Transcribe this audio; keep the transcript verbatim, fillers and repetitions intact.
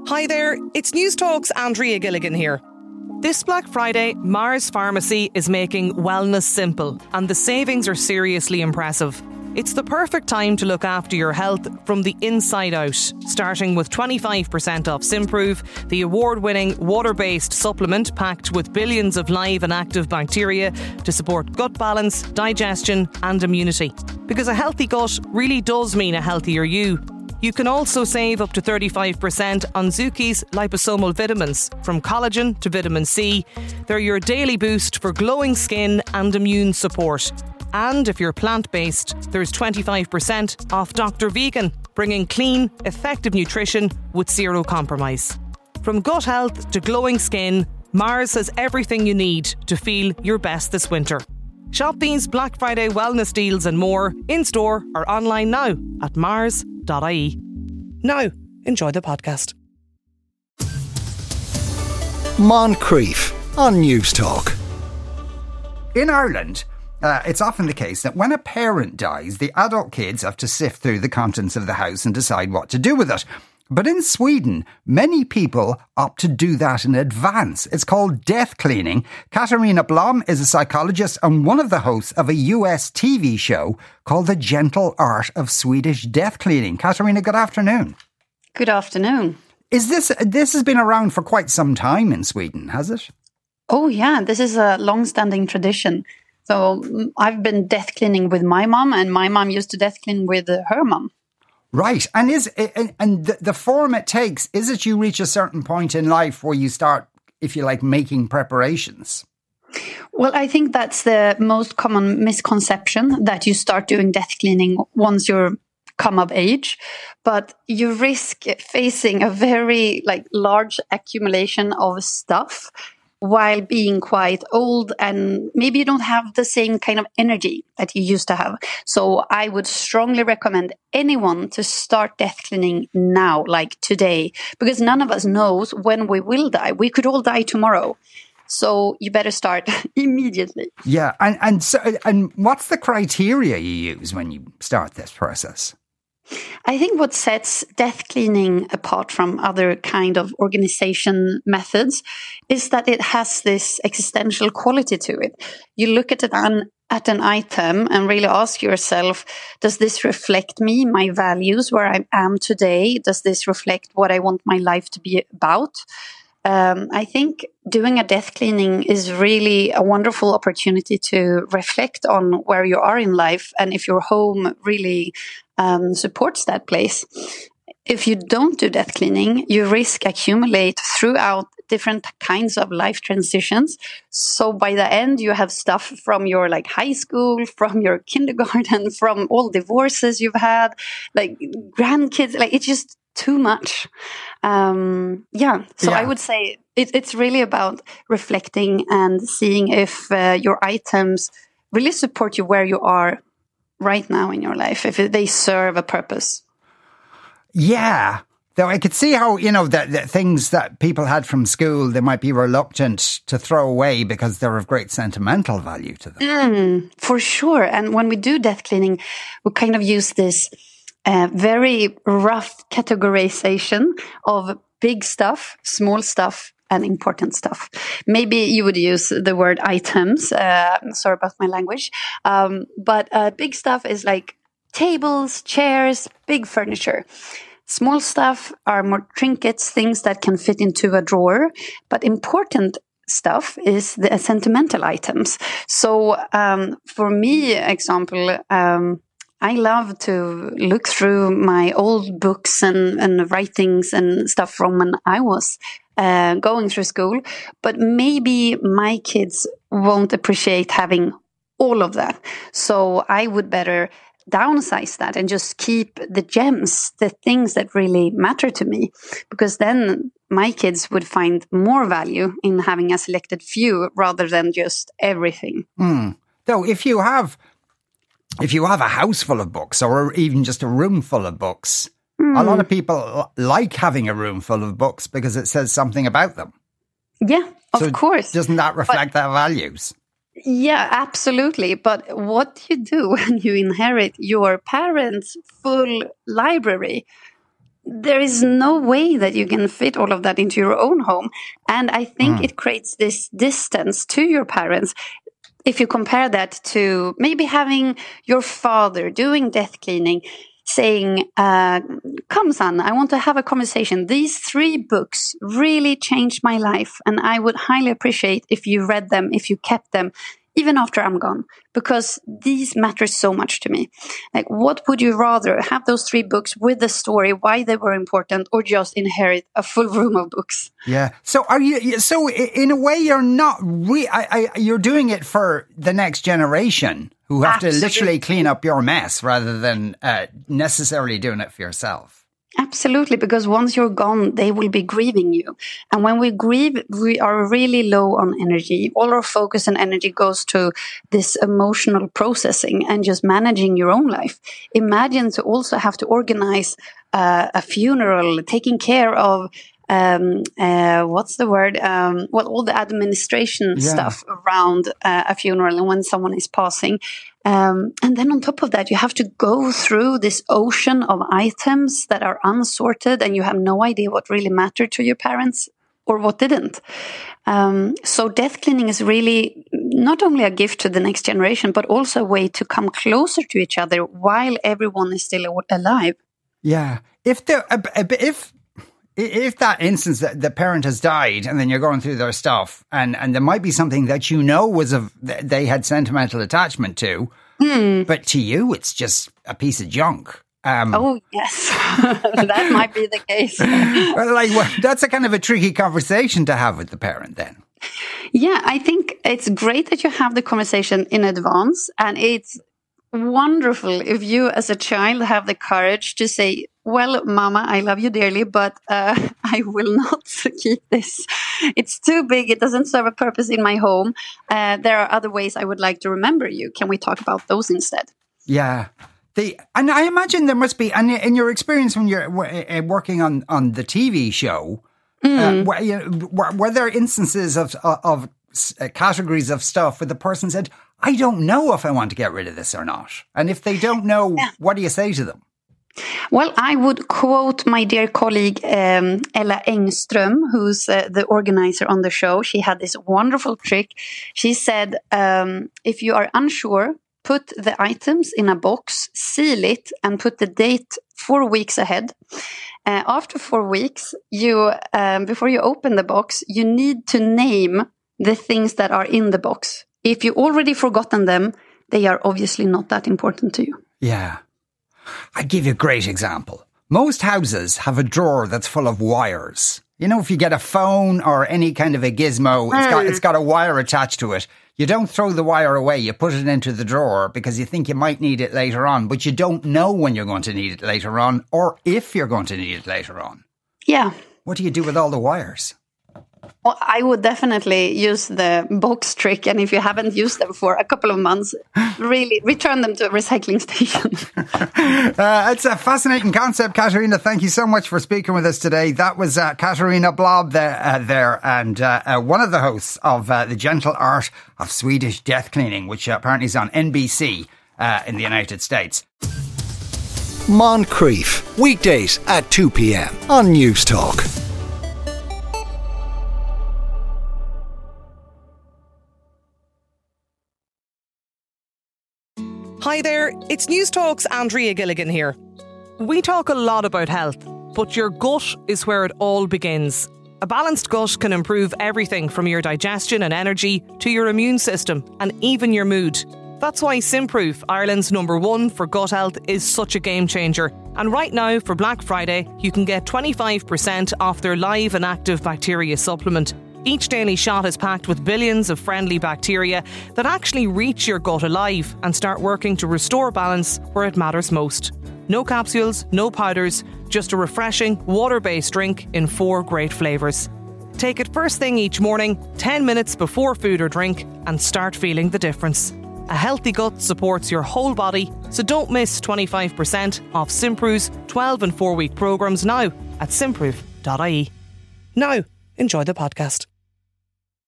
Hi there, it's News Talk's Andrea Gilligan here. This Black Friday, Mars Pharmacy is making wellness simple, and the savings are seriously impressive. It's the perfect time to look after your health from the inside out, starting with twenty-five percent off Simprove, the award-winning water-based supplement packed with billions of live and active bacteria to support gut balance, digestion and immunity. Because a healthy gut really does mean a healthier you. You can also save up to thirty-five percent on Zuki's liposomal vitamins, from collagen to vitamin C. They're your daily boost for glowing skin and immune support. And if you're plant-based, there's twenty-five percent off Doctor Vegan, bringing clean, effective nutrition with zero compromise. From gut health to glowing skin, Mars has everything you need to feel your best this winter. Shop these Black Friday wellness deals and more in-store or online now at mars dot I E. Now, enjoy the podcast. Moncrief on News Talk. In Ireland, uh, it's often the case that when a parent dies, the adult kids have to sift through the contents of the house and decide what to do with it. But in Sweden, many people opt to do that in advance. It's called death cleaning. Katarina Blom is a psychologist and one of the hosts of a U S T V show called The Gentle Art of Swedish Death Cleaning. Katarina, good afternoon. Good afternoon. Is this, this has been around for quite some time in Sweden, has it? Oh, yeah, this is a long-standing tradition. So I've been death cleaning with my mom, and my mom used to death clean with her mom. Right. And is and, and the, the form it takes, is it you reach a certain point in life where you start, if you like, making preparations? Well, I think that's the most common misconception, that you start doing death cleaning once you're come of age, but you risk facing a very like large accumulation of stuff while being quite old, and maybe you don't have the same kind of energy that you used to have. So I would strongly recommend anyone to start death cleaning now, like today, because none of us knows when we will die. We could all die tomorrow. So you better start immediately. Yeah. And, and, so, and what's the criteria you use when you start this process? I think what sets death cleaning apart from other kind of organization methods is that it has this existential quality to it. You look at an, at an item and really ask yourself, does this reflect me, my values, where I am today? Does this reflect what I want my life to be about? Um, I think doing a death cleaning is really a wonderful opportunity to reflect on where you are in life and if your home really um, supports that place. If you don't do death cleaning, you risk accumulate throughout different kinds of life transitions. So by the end, you have stuff from your like high school, from your kindergarten, from all divorces you've had, like grandkids, like it's just too much. Um, yeah. So yeah. I would say it, it's really about reflecting and seeing if uh, your items really support you where you are right now in your life, if they serve a purpose. Yeah. Though I could see how, you know, that, that things that people had from school, they might be reluctant to throw away because they're of great sentimental value to them. Mm, for sure. And when we do death cleaning, we kind of use this uh, very rough categorization of big stuff, small stuff, and important stuff. Maybe you would use the word items. Uh, sorry about my language. Um, but uh, big stuff is like tables, chairs, big furniture. Small stuff are more trinkets, things that can fit into a drawer. But important stuff is the sentimental items. So um, for me, example, um, I love to look through my old books and, and writings and stuff from when I was uh, going through school. But maybe my kids won't appreciate having all of that. So I would better downsize that and just keep the gems, the things that really matter to me, because then my kids would find more value in having a selected few rather than just everything. Mm. Though if you have if you have a house full of books or even just a room full of books, mm. a lot of people like having a room full of books because it says something about them. Yeah, of so course. Doesn't that reflect but- their values? Yeah, absolutely. But what do you do when you inherit your parents' full library? there is no way that you can fit all of that into your own home. And I think mm. it creates this distance to your parents. If you compare that to maybe having your father doing death cleaning, saying, uh, come son, I want to have a conversation. These three books really changed my life, and I would highly appreciate if you read them, if you kept them, even after I'm gone, because these matter so much to me. Like, what would you rather, have those three books with the story, why they were important, or just inherit a full room of books? Yeah. So are you? So in a way, you're not. Re- I, I, you're doing it for the next generation who have Absolutely. to literally clean up your mess rather than uh, necessarily doing it for yourself. Absolutely, because once you're gone, they will be grieving you. And when we grieve, we are really low on energy. All our focus and energy goes to this emotional processing and just managing your own life. Imagine to also have to organize uh, a funeral, taking care of Um, uh, what's the word? Um, well, all the administration yeah. stuff around uh, a funeral and when someone is passing. Um, and then on top of that, you have to go through this ocean of items that are unsorted, and you have no idea what really mattered to your parents or what didn't. Um, so death cleaning is really not only a gift to the next generation, but also a way to come closer to each other while everyone is still alive. Yeah. If the, if, If that instance that the parent has died and then you're going through their stuff and, and there might be something that you know was of they had sentimental attachment to, mm. but to you it's just a piece of junk. Um, oh, yes. That might be the case. Like, well, that's a kind of a tricky conversation to have with the parent then. Yeah, I think it's great that you have the conversation in advance, and it's wonderful if you as a child have the courage to say, well, Mama, I love you dearly, but uh, I will not keep this. It's too big. It doesn't serve a purpose in my home. Uh, there are other ways I would like to remember you. Can we talk about those instead? Yeah. The, and I imagine there must be, and in your experience when you're uh, working on, on the T V show, mm. uh, were, you know, were, were there instances of, of uh, categories of stuff where the person said, I don't know if I want to get rid of this or not? And if they don't know, yeah. what do you say to them? Well, I would quote my dear colleague, um, Ella Engström, who's uh, the organizer on the show. She had this wonderful trick. She said, um, if you are unsure, put the items in a box, seal it, and put the date four weeks ahead. Uh, after four weeks, you um, before you open the box, you need to name the things that are in the box. If you already forgotten them, they are obviously not that important to you. Yeah. I'd give you a great example. Most houses have a drawer that's full of wires. You know, if you get a phone or any kind of a gizmo, mm. it's got it's got a wire attached to it. You don't throw the wire away. You put it into the drawer because you think you might need it later on, but you don't know when you're going to need it later on or if you're going to need it later on. Yeah. What do you do with all the wires? Well, I would definitely use the box trick, and if you haven't used them for a couple of months, really return them to a recycling station. uh, it's a fascinating concept, Katarina. Thank you so much for speaking with us today. That was uh, Katarina Blob there, uh, there and uh, uh, one of the hosts of uh, The Gentle Art of Swedish Death Cleaning, which uh, apparently is on N B C uh, in the United States. Moncrief, weekdays at two p.m. on News Talk. Hi there, it's News Talk's Andrea Gilligan here. We talk a lot about health, but your gut is where it all begins. A balanced gut can improve everything from your digestion and energy to your immune system and even your mood. That's why Simproof, Ireland's number one for gut health, is such a game changer. And right now, for Black Friday, you can get twenty-five percent off their live and active bacteria supplement. Each daily shot is packed with billions of friendly bacteria that actually reach your gut alive and start working to restore balance where it matters most. No capsules, no powders, just a refreshing, water-based drink in four great flavours. Take it first thing each morning, ten minutes before food or drink, and start feeling the difference. A healthy gut supports your whole body, so don't miss twenty-five percent off Simproof's twelve and four week programmes now at simproof dot I E. Now, enjoy the podcast.